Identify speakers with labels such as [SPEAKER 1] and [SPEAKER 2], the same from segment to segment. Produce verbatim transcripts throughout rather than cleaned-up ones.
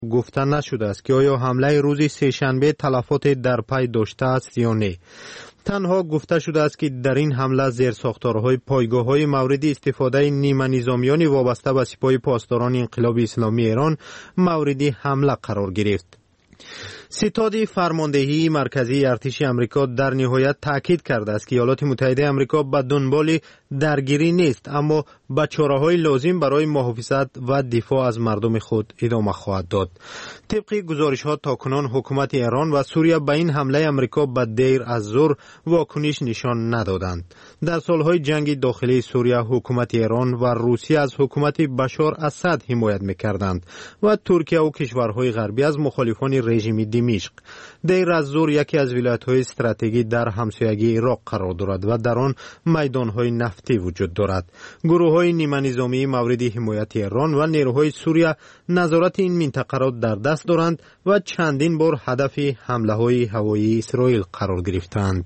[SPEAKER 1] گفته نشده است که آیا حمله روز سه‌شنبه تلفات در پی داشته است یا نه. تنها گفته شده است که در این حمله زیرساختارهای پایگاه‌های مورد استفاده نیمه نظامیان وابسته به سپاه پاسداران انقلاب اسلامی ایران مورد حمله قرار گرفت. ستاد فرماندهی مرکزی ارتش آمریکا در نهایت تاکید کرده است که ایالات متحده آمریکا به دنبال درگیری نیست، اما به چاره‌های لازم برای محافظت و دفاع از مردم خود ادامه خواهد داد. طبق گزارش‌ها تاکنون حکومت ایران و سوریه به این حمله آمریکا به دیر از زور واکنش نشان ندادند. در سالهای جنگ داخلی سوریه حکومت ایران و روسیه از حکومت بشار اسد حمایت می‌کردند و ترکیه و کشورهای غربی از مخالفان رژیم دمشق. دیر از زور یکی از ولایت‌های استراتژیکی در همسایگی عراق قرار دارد و در آن میدان‌های نفتی وجود دارد. گروه‌های نیمه نظامی مورد حمایت ایران و نیروهای سوریه نظارت این منطقه را در دست دارند و چندین بار هدف حمله‌های هوایی اسرائیل قرار گرفتند.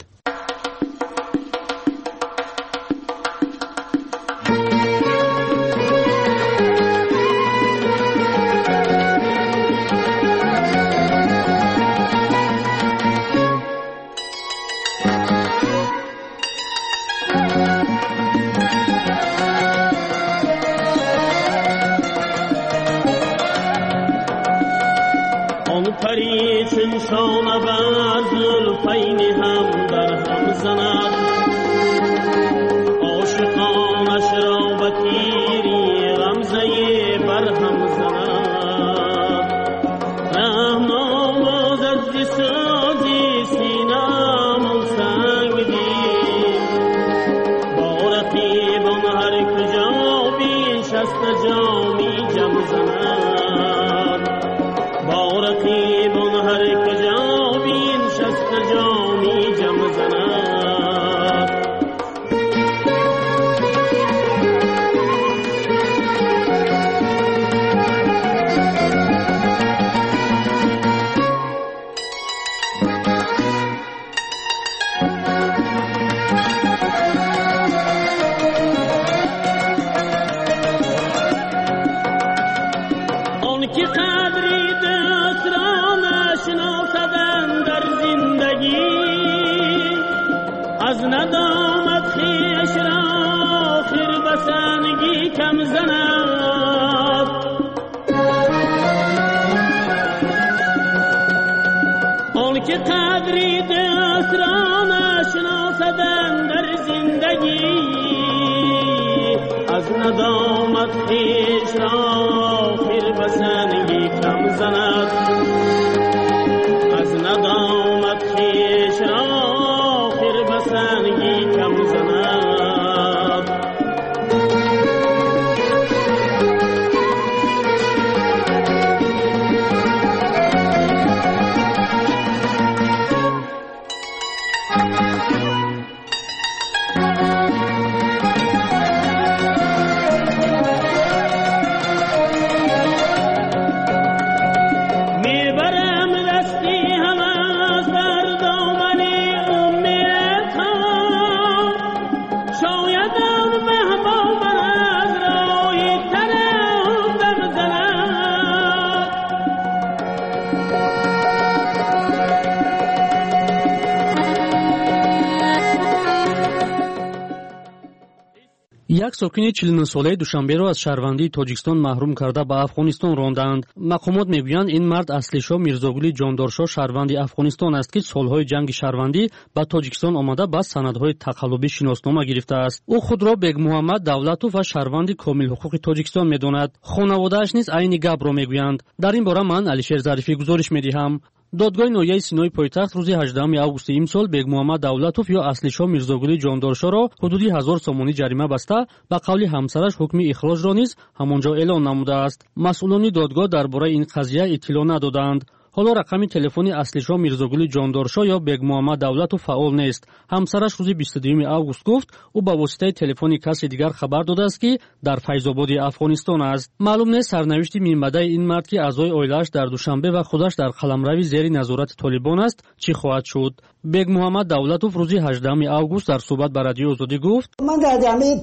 [SPEAKER 2] یک ساکن چهل و نه ساله دوشنبه را از شهروندی تاجیکستان محروم کرده به افغانستان راندند. مقامات میگویند این مرد اصلیشاه میرزاگلی جاندارشاه شهروندی افغانستان است که سالهای جنگ شهروندی به تاجیکستان آمده با سندهای تقلبی شناسنامه گرفته است. او خود را بیگ محمد دولتوف و شهروندی کامل حقوق تاجیکستان میداند. خانواده‌اش نیز عین گپ را میگویند. در این باره من علیشیر ظریفی گزارش میدهم. دادگاه ناحیه سینای پایتخت روز هجدهم آگوست امسال بیگ محمد دولتوف یا اصلیشاه میرزاگلی جاندارشاه را حدودی هزار سومانی جریمه بسته به قول همسرش حکم اخراج را نیز همانجا اعلان نموده است. مسئولان دادگاه درباره این قضیه اطلاع ندادند. حالا رقم تلفنی اصلیشاه میرزاگلی جاندارشاه یا بیگ محمد دولتوف فعال نیست. همسرش روز بیست و دوم آگوست گفت او با واسطه تلفنی کسی دیگر خبر داده است که در فیض‌آباد افغانستان است. معلوم نیست سرنوشت میانبده این مرد که اعضای عائله‌اش در دوشنبه و خودش در قلمرو زیر نظارت طالبان است چی خواهد شد؟ بیگ محمد دولتوف روز هجدهم آگوست در صحبت با رادیو آزادی گفت
[SPEAKER 3] من در جامعه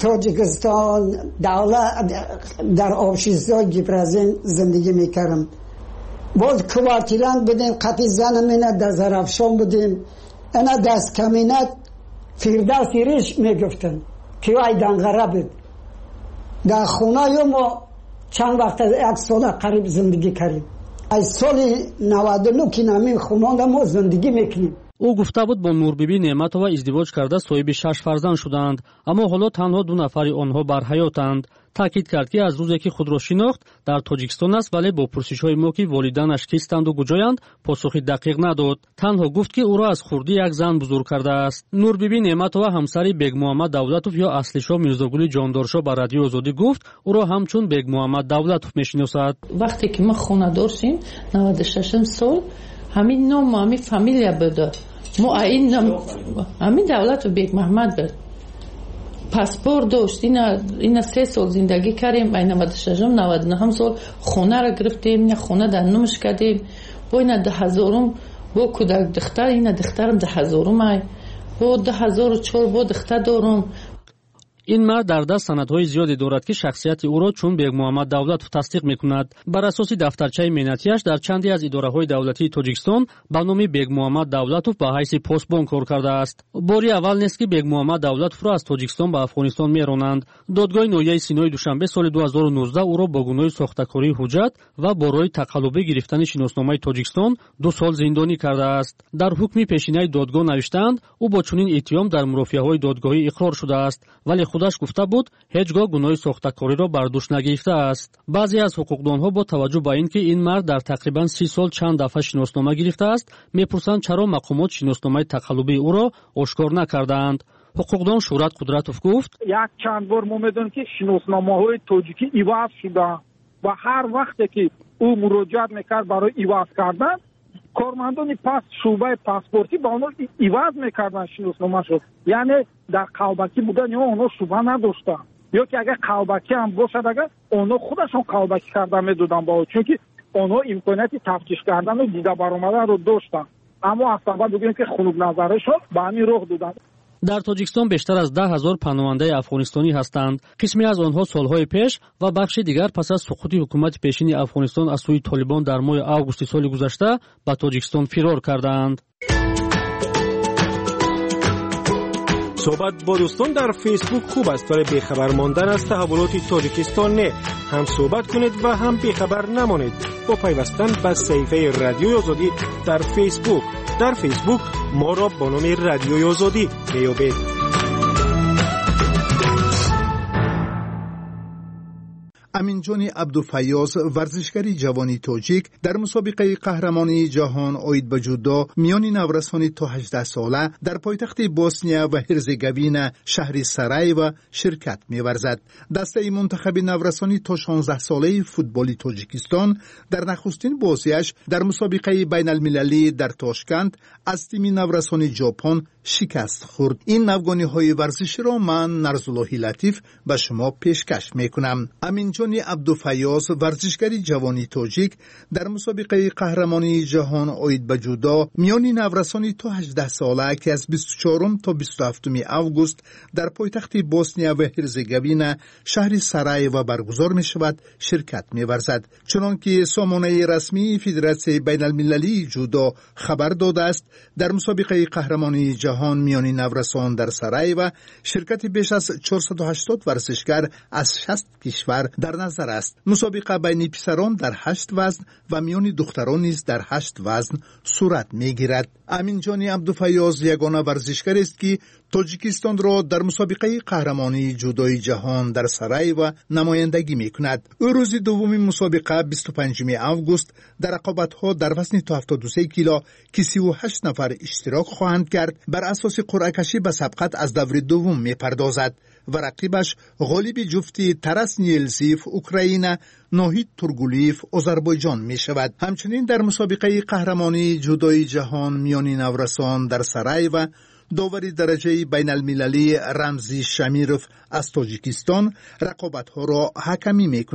[SPEAKER 3] تاجیکستان دولت در آبشیزهای گیپرازین زندگی میکردم. باز کوارتیلان بودیم قطی زنمینه در زرفشان بودیم انا دست کمینت فیردوسی ریش میگفتن که وای دنگره بود در خونه ما چند وقت از یک سال قریب زندگی کردیم از سال نود و نه که نمیم خونه ما زندگی میکنیم.
[SPEAKER 2] او گفته بود با نوربیبی نعمتова ازدواج کرده صاحب شش فرزند شدند اما حالا تنها دو نفری آنها بر حیاتند. تاکید کرد که از روزی که خود را شناخت در تاجیکستان است ولی با پرسش‌های ما که والدینش کیستند و کجایند پاسخی دقیق نداد. تنها گفت که او را از خردی یک زن بزرگ کرده است. نوربیبی نعمتова همسر بیگ محمد давлатов یا اصلیشو میرزاگули جاندارشو با رادیو آزادی گفت او را همچون بیگ محمد давлатов میشناسد.
[SPEAKER 4] وقتی که ما خانه‌دار شدیم نود و شش سال همین نام همین فامیلیا بود. ما این همین давлатов بیگ محمد بود. پاسپورت داشت اینا اینا سه سال زندگی کردیم این نود و شش نود و نه سال خونه را گرفتیم نه خونه در نمش کردیم با اینا ده هزارم با کودک دختر اینا دخترم ده هزارم ای با ده هزار و چهار با دختر دارم.
[SPEAKER 2] این مرد در دست سندهای زیادی دارد که شخصیت او را چون بیگ محمد давлатов تصدیق میکند. بر اساس دفترچه مهنتیش در چندی از اداره‌های دولتی تاجیکستان با نام بیگ محمد давлатов به حیث پاسبان کار کرده است. باری اول نیست که بیگ محمد давлатов را از تاجیکستان به افغانستان میرانند. دادگاه ناحیه سینای دوشنبه سال دو هزار و نوزده او را با گناه ساختکاری حجت و برای تقلبی گرفتن شناسنامه تاجیکستان دو سال زندانی کرده است. در حکم پیشینه دادگاه نوشتند او با چنین اتهام در مرافعه‌های دادگاهی اقرار شده است ولی خودش گفته بود هیچگاه گناه ساختکاری را بر دوش نگرفته است. بعضی از حقوقدانها با توجه به اینکه این مرد در تقریبا سی سال چند دفعه شناسنامه گرفته است میپرسند چرا مقامات شناسنامه تقلبی او را آشکار نکردند. حقوقدان شهرت قدرتوف گفت
[SPEAKER 5] یک چند بار ما میدونیم که شناسنامه‌های تاجیکی عوض شده و هر وقتی که او مراجعت میکرد برای عوض کردن کارمندان پس شعبه پاسپورتی با اونها عوض میکردن شناسنامه شد. یعنی در قلبکی بودن یا اونها شبه نداشتن یا که اگر قلبکی هم باشد اگر اونها خودشون قلبکی کردن میدادن با چون که اونها امکانیت تفتیش کردن و دیده برآمدن رو داشتن اما از سبب بگیم که خنوب نظره شد به همین رخ دادن.
[SPEAKER 2] در تاجیکستان بیشتر از ده هزار پناهنده افغانستانی هستند. قسمی از آنها سالهای پیش و بخش دیگر پس از سقوط حکومت پیشین افغانستان از سوی طالبان در ماه آگوست سال گذشته به تاجیکستان فرار کردند.
[SPEAKER 6] صحبت با دوستان در فیسبوک خوب است ولی بیخبر ماندن از تحولات تاجیکستان نه. هم صحبت کنید و هم بیخبر نمانید با پیوستن به صفحه رادیوی آزادی در فیسبوک. در فیسبوک ما را با نام رادیوی آزادی میابید.
[SPEAKER 7] امینجان عبدالفیاض ورزشکاری جوانی تاجیک در مسابقه قهرمانی جهان آید به جودو میان نورسان تا هجده ساله در پایتخت بوسنیا و هرزگوین شهر سرایو شرکت می‌ورزد. دسته منتخب نورسانی تا شانزده ساله فوتبالی تاجیکستان در نخستین بازیش در مسابقه بین المللی در تاشکند از تیم نورسان ژاپن شکست خورد. این نوگانی‌های ورزشی را من نرزاللهی لطیف به شما پیشکش می‌کنم. امینجان عبدالفیاض ورزشکاری جوانی تاجیک در مسابقه قهرمانی جهان آید به جودو میان نورسانی تا هجده ساله که از بیست و چهارم تا بیست و هفتم آگوست در پایتخت بوسنیا و هرزگوین شهر سرایو برگزار می شود شرکت می ورزد. چنانکه سامانه رسمی فدراسیون بین المللی جودو خبر داده است در مسابقه قهرمانی جهان میان نورسان در سرایو شرکت بیش از چهارصد و هشتاد ورزشکار از شصت کشور در نظر است. مسابقه بین پسران در هشت وزن و میان دختران نیز در هشت وزن صورت میگیرد. امینجان عبدالفیاض یگانه ورزشکار است که تاجیکستان را در مسابقه قهرمانی جودوی جهان در سرایو نمایندگی میکند. او روز دوم مسابقه بیست و پنجم آگوست در رقابت‌ها در وزن تا هفتاد و سه کیلو که سی و هشت نفر اشتراک خواهند کرد بر اساس قرعه کشی به سبقت از دور دوم میپردازد و رقیبش غالب جفتی ترس نیلزیف اوکراین ناهید تورگولیف آذربایجان می شود. همچنین در مسابقه قهرمانی جودوی جهان میان نورسان در سرایو داوری درجه بین المللی رمزی شمیروف از تاجیکستان رقابت ها را حکمی می کند.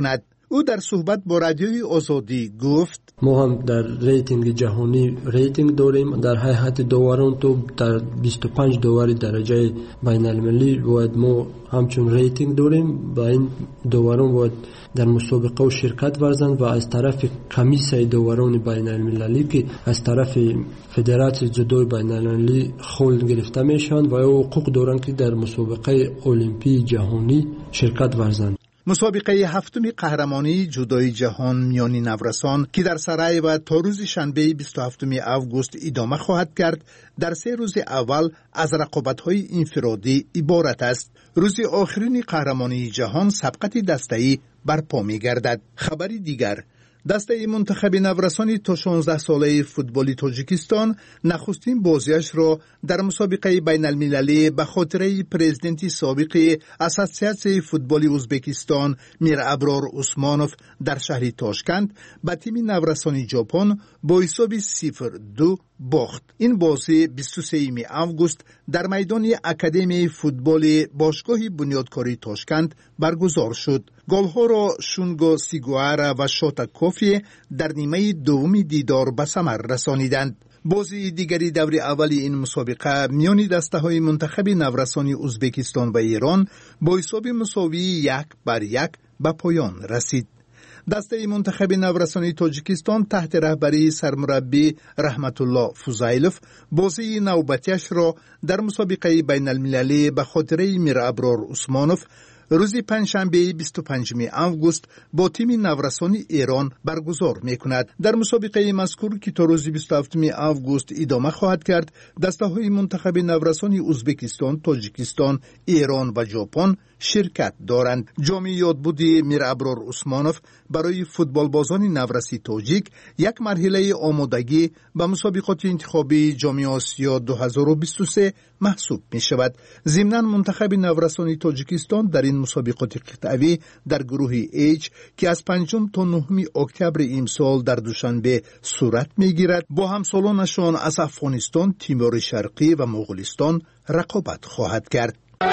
[SPEAKER 7] او در صحبت با رادیوی آزادی گفت
[SPEAKER 8] ما هم در ریتینگ جهانی ریتینگ داریم. در هیئت داوران تو در بیست و پنج داوری درجه بین المللی باید ما همچون ریتینگ داریم. با این داوران باید در مسابقه و شرکت ورزند و از طرف کمیسیون داوران بین المللی که از طرف فدراسیون جودو بین المللی خول گرفته میشن و او حقوق دارند که در مسابقه المپی جهانی شرکت ورزند.
[SPEAKER 7] مسابقه هفتم قهرمانی جودوی جهان میانی نورسان که در سرای و تا روز شنبه بیست و هفتم آگوست ادامه خواهد کرد، در سه روز اول از رقابت‌های انفرادی عبارت است. روز آخرین قهرمانی جهان سبقت دسته‌ای برپا می‌گردد. خبری دیگر، دسته منتخب نورسان تا شانزده ساله فوتبال تاجیکستان نخستین بازیش را در مسابقه بین المللی به خاطره پرزیدنت سابق اساسیاسیون فوتبال ازبکستان میر ابرار عثمانوف در شهر تاشکند به تیم نورسان ژاپن با حساب صفر دو باخت. این بازی بیست و سوم آگوست در میدان اکادمی فوتبال باشگاه بنیادکاری تاشکند برگزار شد. گل‌ها را شونگو سیگوارا و شوتا کوفی در نیمه دوم دیدار به ثمر رسانیدند. بازی دیگری دور اول این مسابقه میان دسته‌های منتخب نورسان ازبکستان و ایران با حساب مساوی یک بر یک به پایان رسید. دسته منتخب نورسان تاجیکستان تحت رهبری سرمربی رحمت الله فوزایلوف بازی نوبتیش را در مسابقه بین المللی به خاطره میر ابرار عثمانوف روز پنجشنبه بیست و پنجم آگوست با تیم نورسان ایران برگزار می‌کند. در مسابقه مذکور که تا روز بیست و هفتم آگوست ادامه خواهد کرد، دسته‌های منتخب نورسان ازبکستان، تاجیکستان، ایران و ژاپن شرکت دارند. جام یادبودی میر ابرار عثمانوف برای فوتبال بازان نورسی تاجیک یک مرحله آمادگی به مسابقات انتخابی جام آسیا دو هزار و بیست و سه محسوب می شود. ضمناً منتخب نورسان تاجیکستان در این مسابقات قطعی در گروه ایچ که از پنجم تا نهم اکتبر امسال در دوشنبه صورت می گیرد با همسالانشان از افغانستان، تیمور شرقی و مغولستان رقابت خواهد کرد.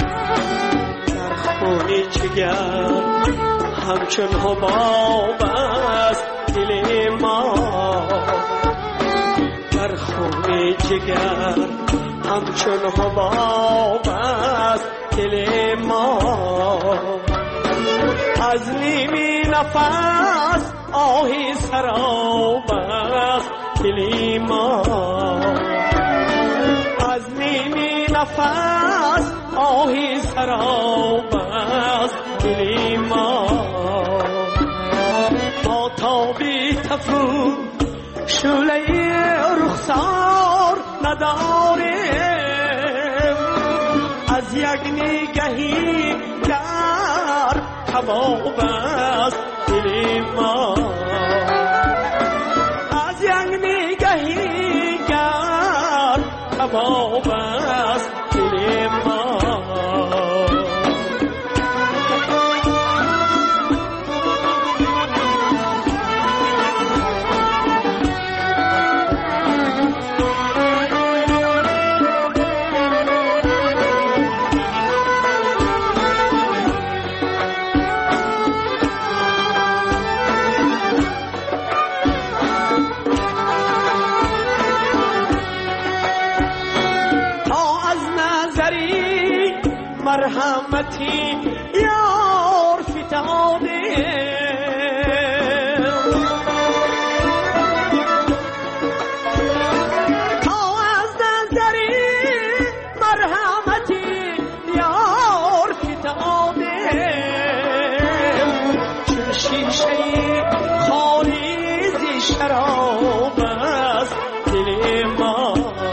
[SPEAKER 9] خونی جگر همچون حباب است دل ما، در خونی جگر همچون حباب است دل ما، از نیمی نفس آهی سراب است دل ما، از نیمی نفس آهی سراب است دل ما، ما تابی تفرون شعله رخسار نداریم، از یک نگهی در کباب است دل ما، از یک نگهی در کباب است دل ما. مرحمتی یار فتاده تا از نظری مرحمتی یار فتاده، چون شیشه خالی زی شراب است دل ما،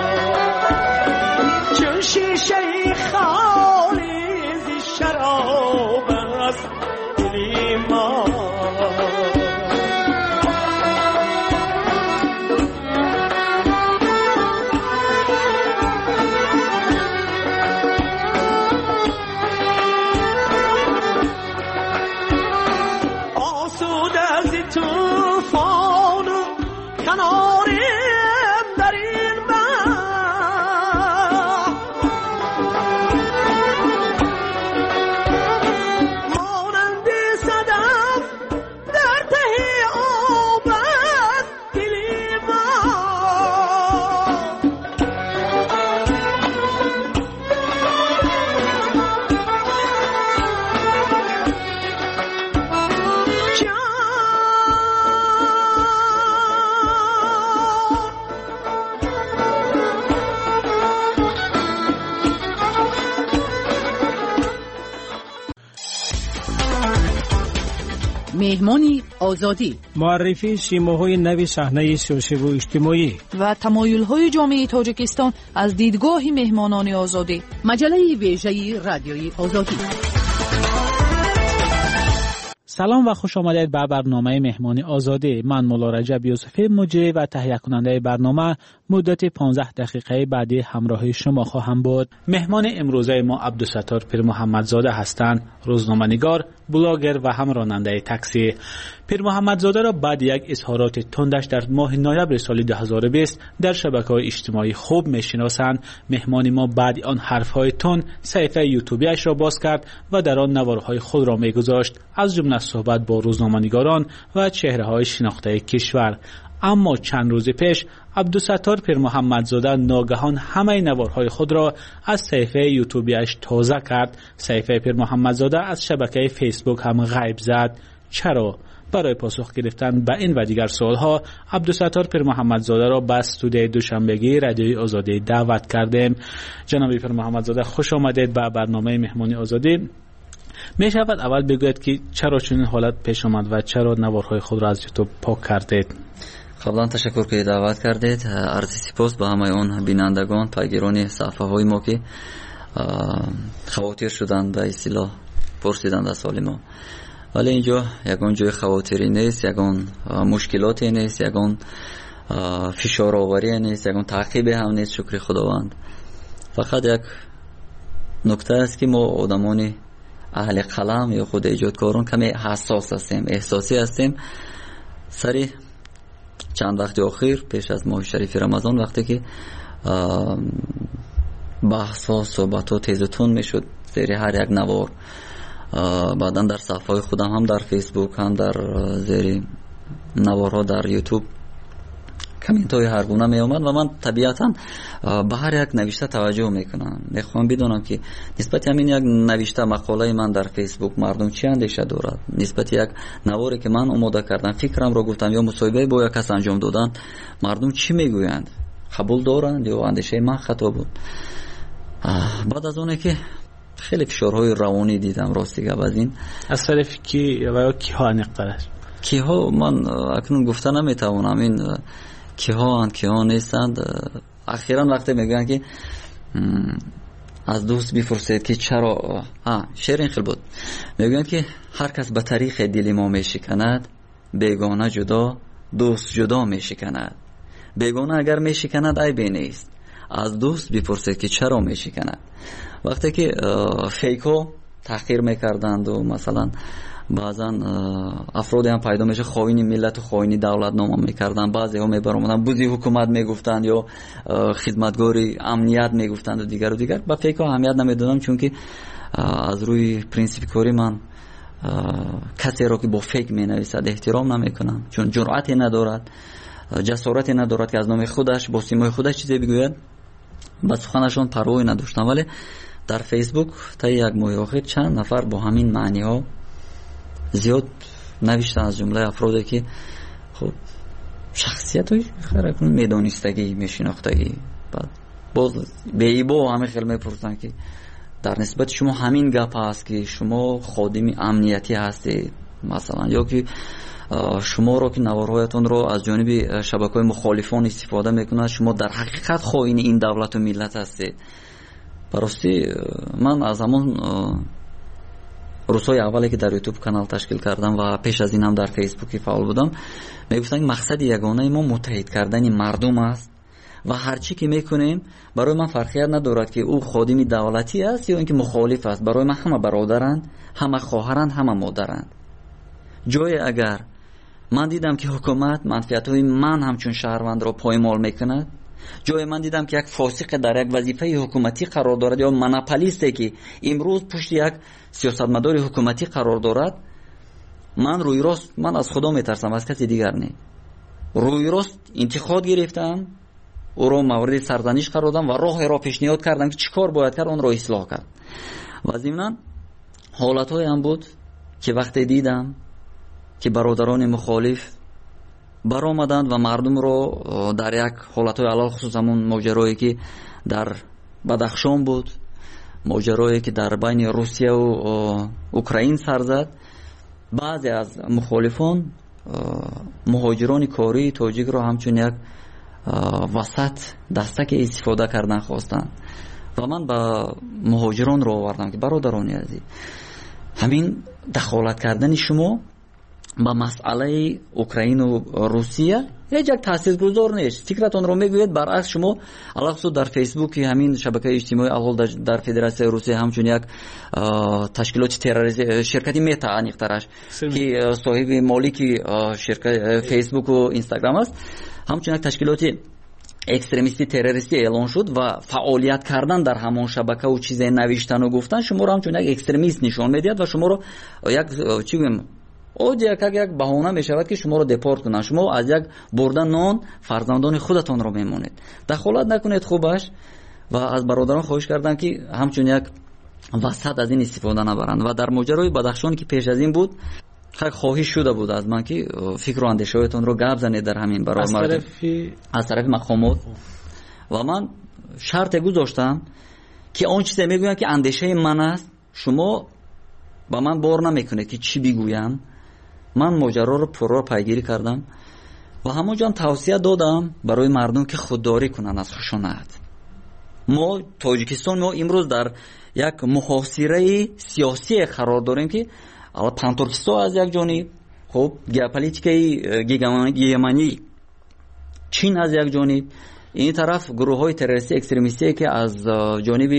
[SPEAKER 9] چون شیشه خالی شراب است دل ما، آسوده از طوفان کناریم در این ماه،
[SPEAKER 10] مهمانی آزادی،
[SPEAKER 6] معرفی شیماهای نوی صحنه سیاسی و اجتماعی
[SPEAKER 10] و تمایل‌های جامعه تاجیکستان از دیدگاه مهمانان آزادی. مجله ویژه رادیوی آزادی.
[SPEAKER 11] سلام و خوش آمدید به برنامه مهمانی آزادی. من مولا رجب یوسفی مجری و تهیه کننده برنامه مدت پانزده دقیقه بعدی همراه شما خواهم بود. مهمان امروزه ما عبدالستار پیر محمدزاده هستند، روزنامه‌نگار، بلاگر و هم راننده تاکسی. پیر محمدزاده را بعد یک اظهارات تندش در ماه نوامبر سال دو هزار و بیست در شبکه‌های اجتماعی خوب می‌شناسند. مهمان ما بعد آن حرف‌های تند صفحه یوتیوبیش را باز کرد و در آن نوارهای خود را می‌گذاشت، از جمله صحبت با روزنامه‌نگاران و چهره‌های شناخته کشور. اما چند روز پیش عبدالستار پیر محمدزاده ناگهان همه نوارهای خود را از صفحه یوتیوبیش تازه کرد. صفحه پیر محمدزاده از شبکه فیسبوک هم غیب زد. چرا؟ برای پاسخ گرفتن به این و دیگر سوالها عبدالستار پیر محمدزاده را به استودیوی دوشنبگی رادیوی آزادی دعوت کردیم. جناب پیر محمدزاده خوش آمدید به برنامه مهمانی آزادی. می شود اول بگوید که چرا چنین حالت پیش آمد و چرا نوارهای خود را از یوتیوب پاک کردید؟
[SPEAKER 12] قبلا تشکر که دعوت کردید. عرض سپاس به همه اون بینندگان، پیگیران صفحه های ما که خواطر شدن به اصطلاح پرسیدند از سوال ما. ولی اینجا یگان جای خواطری نیست، یگان مشکلاتی نیست، یگان فشار آوری نیست، یگان تعقیب هم نیست. شکر خداوند. فقط یک نکته است که ما آدمان اهل قلم یا خود ایجادکاران کمی حساس هستیم، احساسی هستیم. سری چند وقت اخیر پیش از ماه شریف رمضان وقتی که بحث ها صحبت ها تیز و تند می شد زیر هر یک نوار، بعدا در صفحه خودم هم در فیسبوک هم در زیر نوارها در یوتیوب کامنت های هر گونه می آمد و من طبیعتا به هر یک نوشته توجه میکنم. میخوام بدونم که نسبت همین یک نوشته مقاله من در فیسبوک مردم چی اندیشه دارد، نسبت یک نواری که من آماده کردم فکرم را گفتم یا مصاحبه با یک کس انجام دادن مردم چی میگویند، قبول دارند یا اندیشه من خطا بود. بعد از اونه که خیلی فشارهای روانی دیدم راستی از این
[SPEAKER 11] از طرف کی و یا کی ها نقدرش
[SPEAKER 12] کی ها من اکنون گفته نمیتوانم این کی ها اند کی ها نیستند. اخیرا وقتی میگن که از دوست بپرسید که چرا ها شعر این خیلی بود، میگن که هر کس به طریق دل ما میشکند، بیگانه جدا دوست جدا میشکند. بیگانه اگر میشکند عیبی نیست، از دوست بپرسید که چرا میشکند. وقتی که فیکو تحقیر میکردند و مثلا بعضا افرادی هم پیدا میشه خائن ملت و خائن دولت نام میکردن، بعضی ها میبرامدن بوزی حکومت میگفتند یا خدمتگاری امنیت میگفتند و دیگر و دیگر. با فیک ها اهمیت نمیدادم چون که از روی پرینسیپ کاری من کسی را که با فیک مینویسد احترام نمیکنم، چون جرأتی ندارد، جسارتی ندارد که از نام خودش با سیمای خودش چیزی بگوید. با سخنشون پروایی نداشتم. ولی در فیسبوک تا یک ماه اخیر چند نفر با همین معنی ها زیاد نوشتن، از جمله افرادی که خب شخصیت های خیلی میدانستگی میشناختگی، بعد باز به ایبا همه خیلی میپرسن که در نسبت شما همین گپ هست که شما خادم امنیتی هستید مثلا، یا که شما رو که نوارهایتون رو از جانب شبکه‌های مخالفان استفاده میکنند، شما در حقیقت خائن این دولت و ملت هستید. براستی من از همون روزهای اولی که در یوتیوب کانال تشکیل کردم و پیش از این هم در فیسبوک فعال بودم میگفتن که مقصد یگانه ما متحد کردن مردم است و هر چی که میکنیم برای من فرقیت ندارد که او خادم دولتی است یا اینکه مخالف است. برای من همه برادرند، همه خواهرند، همه مادرند. جای اگر من دیدم که حکومت منفعت‌های من همچون شهروند را پایمال میکند، جای من دیدم که یک فاسق در یک وظیفه حکومتی قرار دارد یا مناپولیستی که امروز پشت یک سیاستمدار حکومتی قرار دارد، من روی راست من از خدا میترسم، از کسی دیگر نه. روی راست انتقاد گرفتم، او را مورد سرزنش قرار دادم و راه را پیشنهاد کردم که چیکار باید کرد، اون را اصلاح کرد. و ضمن حالت‌های هم بود که وقتی دیدم که برادران مخالف برآمدند و مردم رو در یک حالت‌های علال خصوص همون ماجرایی که در بدخشان بود، ماجرایی که در بین روسیه و اوکراین سر زد، баъзе аз мухолифон муҳоҷирони кории тоҷикро ҳамчун як васат дастаке истифода кардан хостанд ва ман ба муҳоҷиронро овардам ки бародарони азиз, ҳамин дахолат кардани шумо ба масъалаи Украину Русия ҳеҷ як таъсиргузор нест. Фикратонро мегӯед, баръакс шумо алахсус дар фейсбуки ҳамин шабакаи иҷтимоӣ алҳол дар Федератсияи Русия ҳамчун як ташкилоти террористӣ ширкати Мета аниқтараш ки соҳиби молики фейсбуку Инстаграм аст, ҳамчун як ташкилоти экстремисти террористӣ эълон шуд ва фаъолият кардан дар ҳамон шабакаву чизе навиштану гуфтан шуморо ҳамчун як экстремист нишон медиҳад ва шуморо як чӣ гӯем оди як як баҳона мешавад ки шуморо депорт кунанд. шумо аз як бурда нон фарзандони худатонро мемонед. дахолат накунед хубаш ва аз бародарон хоҳиш кардам ки ҳамчун як васат аз ин истифода набаранд. ва дар моҷарои Бадахшон ки пеш аз ин буд, хак хоҳиш шуда буд аз ман ки фикру андешаҳоятонро гап занед дар ҳамин баромад аз тарафи мақомот. ва ман шарте гузоштам ки он чизе мегӯям ки андешаи ман аст, шумо ба ман бор намекунед ки чӣ бигӯям. ман моҷароро пурро пайгирӣ кардам ва ҳамон ҷоам тавсия додам барои мардум ки худдорӣ кунанд аз хушунат. мо Тоҷикистон мо имрӯз дар як муҳосираи сиёсие қарор дорем ки Пантуркистон аз як ҷониб, хуб геополитикаи гегемонӣ Чин аз як ҷониб, ин тараф гурӯҳҳои террористӣ экстремистие ки аз ҷониби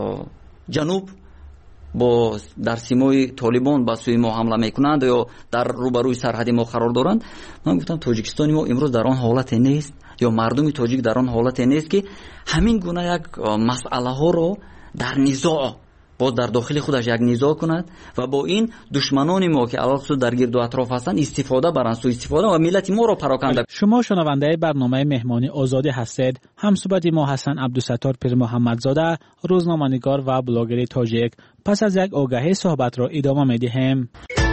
[SPEAKER 12] ҷануб бо дар симои Толибон ба сӯи мо ҳамла мекунанд ё дар рӯбарӯи сарҳади мо қарор доранд. ман гуфтам Тоҷикистони мо имрӯз дар он ҳолате нест ё мардуми тоҷик дар он ҳолате нест ки ҳамин гуна як масъалаҳоро дар низоъ боз дар дохили худаш як низоъ кунад ва бо ин душманони мо ки алахсус дар гирду атроф ҳастанд истифода баранд, сӯ истифода ва миллати моро пароканда.
[SPEAKER 11] شما شنونده برنامه مهمانی آزادی هستید. همصحبت ما حسن عبدالستار پیر محمدزاده، روزنامه‌نگار و بلاگر تاجیک. پس از یک آگهی صحبت را ادامه می‌دهیم.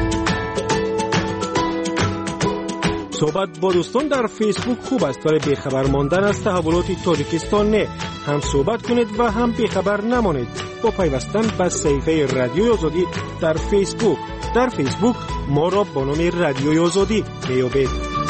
[SPEAKER 6] صحبت با دوستان در فیسبوک خوب است ولی بیخبر ماندن از تحولات تاجیکستان نه. هم صحبت کنید و هم بیخبر نمانید با پیوستن به صفحه رادیوی آزادی در فیسبوک. در فیسبوک ما را با نام رادیوی آزادی میابید.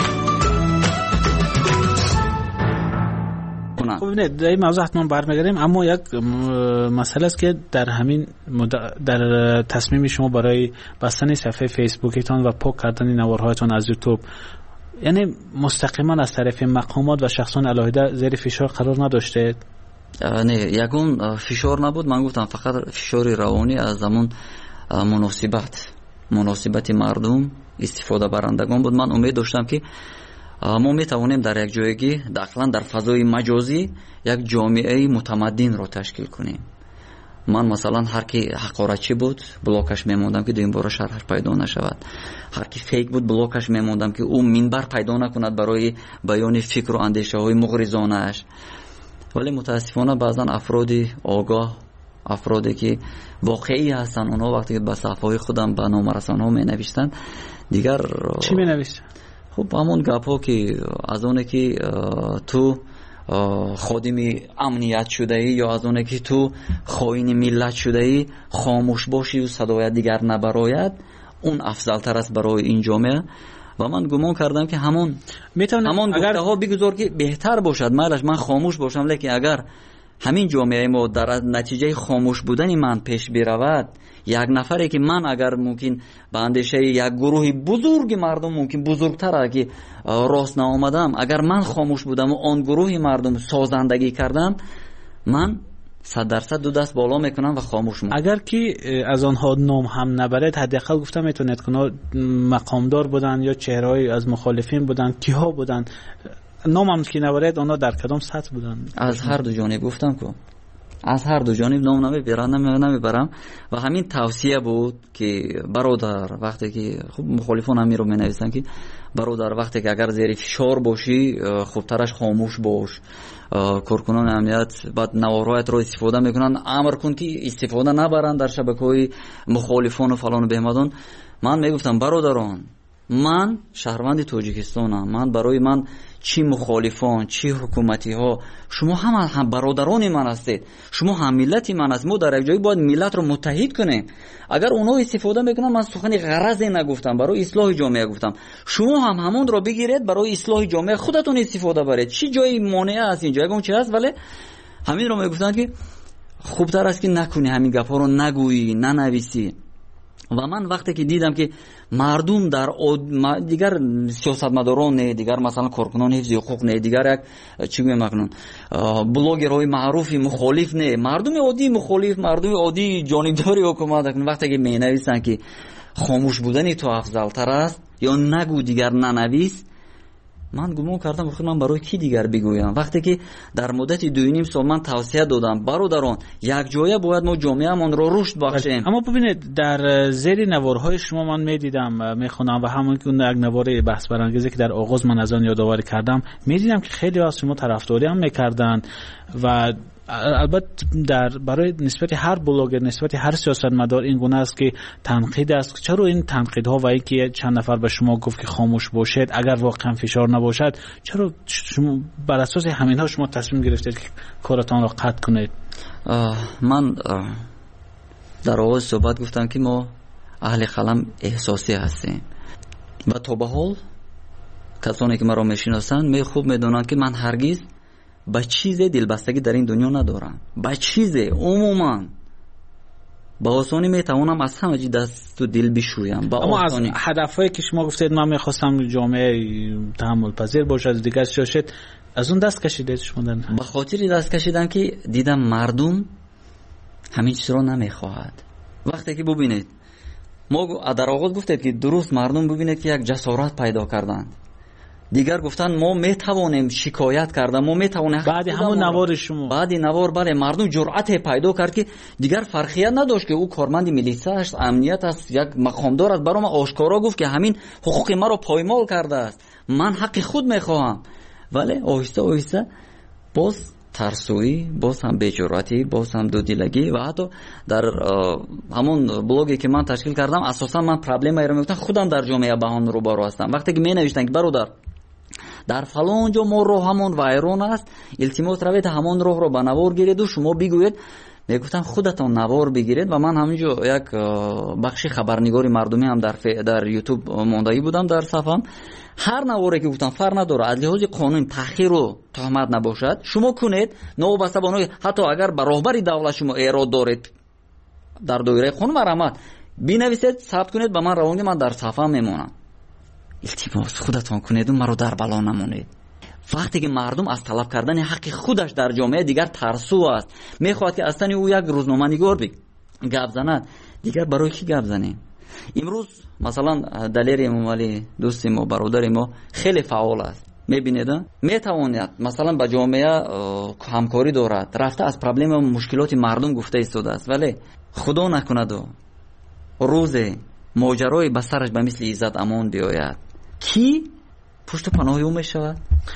[SPEAKER 11] خب نه در این موضوع حتما برمیگردیم، اما یک مسئله است که در همین در تصمیم شما برای بستن صفحه فیسبوکتان و پاک کردن نوارهایتان از یوتیوب، یعنی مستقیما از طرف مقامات و شخصان علاهده زیر فشار قرار نداشته؟
[SPEAKER 12] نه، یگون فشار نبود. من گفتم فقط فشار روانی از زمان مناسبت مناسبت مردم استفاده برندگان بود. من امید داشتم که ما میتوانیم در یک جایگی داخلا در فضای مجازی یک جامعه متمدن را تشکیل کنیم. من مثلا هر کی حقارتچی بود بلاکش میموندم که دو این بار شرح پیدا نشود. هر کی فیک بود بلاکش میموندم که او منبر پیدا نکند برای بیان فکر و اندیشه های مغرضانه اش. ولی متاسفانه بعضا افرادی آگاه، افرادی که واقعی هستن، اونها وقتی که به صفحه خودم به نام رسانه‌ها می نوشتن دیگر
[SPEAKER 11] چی می نوشتن؟
[SPEAKER 12] خب همون گپا که از اونه که تو خادم امنیت شده ای یا از اونه که تو خائن ملت شده ای خاموش باشی و صدای دیگر نبراید، اون افضل تر است برای این جامعه. و من گمان کردم که همون همون گفته ها بگذار که بهتر باشد، مالش من خاموش باشم، لیکن اگر همین جامعه ما در نتیجه خاموش بودن من پیش برود، یک نفری که من اگر ممکن به اندیشه یک گروه بزرگ مردم ممکن بزرگتر که راست نآمدم، اگر من خاموش بودم و آن گروه مردم سازندگی کردم، من صد درصد دو دست بالا میکنم و خاموش میکنم.
[SPEAKER 11] اگر که از آنها نام هم نبرد، حداقل گفتم میتونید که مقامدار بودن یا چهره‌ای از مخالفین بودن، کیها بودن، نام هم که نبرد آنها در کدام سطح بودن؟
[SPEAKER 12] از هر دو جانب گفتم که از هر دو جانب نام نمیبرم نمیبرم و همین توصیه بود که برادر وقتی که خب مخالفان هم رو مینویسن که برادر وقتی که اگر زیر فشار باشی خوبترش خاموش باش. کارکنان امنیت بعد نوارهایت رو استفاده میکنن، امر کن که استفاده نبرن در شبکه‌های مخالفان و فلان و بهمدان. من میگفتم برادران، من شهروند تاجیکستانم، من برای من چی مخالفان چی حکومتی ها، شما هم هم برادران من هستید، شما هم ملت من هستید. ما در یک جایی باید ملت رو متحد کنیم. اگر اونا استفاده میکنن، من سخنی غرضی نگفتم، برای اصلاح جامعه گفتم، شما هم همون رو بگیرید برای اصلاح جامعه خودتون استفاده برید. چی جایی مانع است اینجا؟ اون چی هست؟ ولی همین رو میگفتن که خوبتر است که نکنی، همین گپا رو نگویی، ننویسی. و من وقتی که دیدم که مردم در دیگر سیاستمداران نه، دیگر مثلا کارکنان حفظ حقوق نه، دیگر یک چی میگم مکنون بلاگرهای معروف مخالف نه، مردم عادی مخالف، مردم عادی جانبداری حکومت کنن، وقتی که مینویسن که خاموش بودن تو افضل تر است یا نگو دیگر ننویس، من گمان کردم خود من برای کی دیگر بگویم؟ وقتی که در مدت دو نیم سال من توصیه دادم برادران یک جایه باید ما جامعه‌مان رو رشد بخشیم.
[SPEAKER 11] اما ببینید در زیر نوارهای شما من میدیدم میخونم و همون که اون یک نوار بحث برانگیزی که در آغاز من از آن یادآوری کردم، میدیدم که خیلی از شما طرفداری هم میکردن و البته در برای نسبت هر بلاگر، نسبت هر سیاستمدار این گونه است که تنقید است. چرا این تنقیدها و اینکه چند نفر به شما گفت که خاموش باشید اگر واقعا فشار نباشد، چرا شما بر اساس همینها شما تصمیم گرفتید که کارتان را قطع کنید؟
[SPEAKER 12] من در آغاز صحبت گفتم که ما اهل قلم احساسی هستیم و تا به حال کسانی که مرا میشناسند می خوب میدونند که من هرگز با چیز دلبستگی در این دنیا ندارم. با چیز عموما با آسانی میتوانم از همه چی دست و دل بشویم.
[SPEAKER 11] اما از هدفهایی که شما گفتید من میخواستم جامعه تحمل پذیر باشد دیگر شاشد، از اون دست کشیدید شما؟
[SPEAKER 12] به خاطر دست کشیدم که دیدم مردم همین چیز رو نمیخواهد. وقتی که ببینید ما در آغاز گفتید که درست مردم ببینید که یک جسارت پیدا کردن، دیگر گفتن ما میتوانیم شکایت کردن، ما میتوانیم
[SPEAKER 11] بعد همون نوار شما
[SPEAKER 12] بعد نوار بله مردم جرأت پیدا کرد که دیگر فرقیت نداشت که او کارمند میلیسا است، امنیت است، یک مقامدار است، برام آشکارا گفت که همین حقوق ما رو پایمال کرده است، من حق خود میخواهم. ولی آهسته آهسته باز ترسویی، باز هم بی‌جرأتی، باز هم دودیلگی و حتی در همون بلاگی که من تشکیل کردم اساسا من پرابلم رو میگفتم خودم در جامعه بهان رو بارو هستم. وقتی که می نوشتن که برادر در فلان جا ما راه همون وایرون است، التماس روید همون راه رو به نوار گیرید و شما بگوید، میگفتم خودتون نوار بگیرید. و من همینجا یک بخش خبرنگاری مردمی هم در در یوتیوب ماندایی بودم در صفحم، هر نواری که گفتم فرق نداره از لحاظ قانون تأخیر و تهمت نباشد شما کنید، نوبسته بانوی حتی اگر به راهبری دولت شما ایراد دارید در دایره قانون مرامت بنویسید، ثبت کنید، به من روانگی، من در صفحه میمونم. التماس خودتون کنید و مرا در بلا نمونید. وقتی که مردم از طلب کردن حق خودش در جامعه دیگر ترسو است، میخواد که اصلا او یک روزنامه‌نگار بگه گپ زند، دیگر برای کی گپ زنیم؟ امروز مثلا دلیر امامعلی دوست ما، برادر ما خیلی فعال است، میبینید میتواند مثلا با جامعه همکاری دارد، رفته از پرابلم و مشکلات مردم گفته ایستاده است، ولی خدا نکند و روز ماجرای به سرش به مثل عزت امان بیاید کی پشت پناه او میشود؟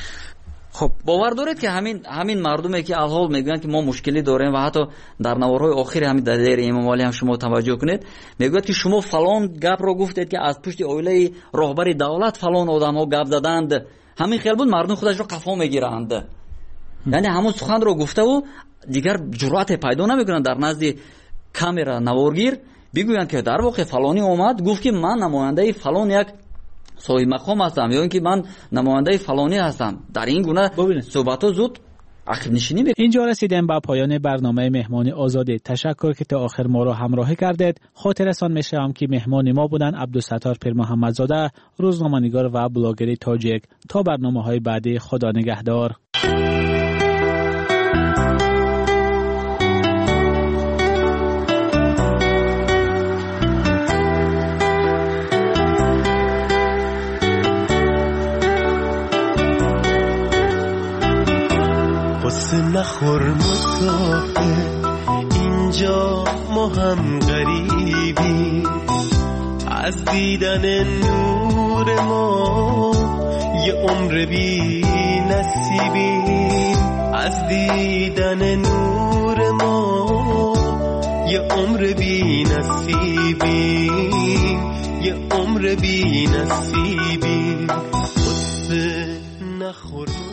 [SPEAKER 12] خب باور دارید که همین همین مردمی که الحال میگن که ما مشکلی داریم و حتی در نوارهای آخر همین دلیر امامعلی هم شما توجه کنید میگوید که شما فلان گپ رو گفتید که از پشت اویله راهبر دولت فلان آدم‌ها گپ زدند، همین خیال بود مردم خودش رو قفا میگیرند. یعنی همون سخن رو گفته و دیگر جرأت پیدا نمیکنن در نزد کامera نوارگیر بگویند که در واقع فلانی اومد گفت که من نماینده فلان یک صاحب مقام هستم یا اینکه من نماینده فلانی هستم. در این گونه صحبت‌ها زود عقب نشینی می‌کنه.
[SPEAKER 11] اینجا رسیدیم به پایان برنامه مهمانی آزاده. تشکر که تا آخر ما را همراهی کردید. خاطرتان می‌شوم که مهمان ما بودن عبدالستار پیر محمدزاده، روزنامه‌نگار و بلاگر تاجیک. تا برنامه‌های بعدی، خدا نگهدار.
[SPEAKER 9] نخور مطاقه اینجا ما هم غریبی، از دیدن نور ما یه عمر بی نصیبیم، از دیدن نور ما یه عمر بی نصیبیم، یه عمر بی نصیبیم. نخور